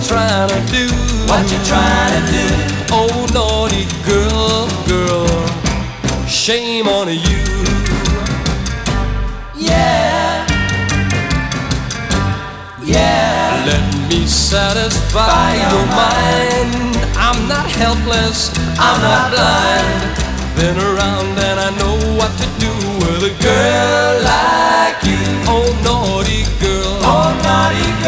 trying to do? What you trying to do? Oh, naughty girl, girl, shame on you. Yeah, yeah. Let me satisfy your mind. I'm not helpless, I'm not blind. Been around and I know what to do with a girl like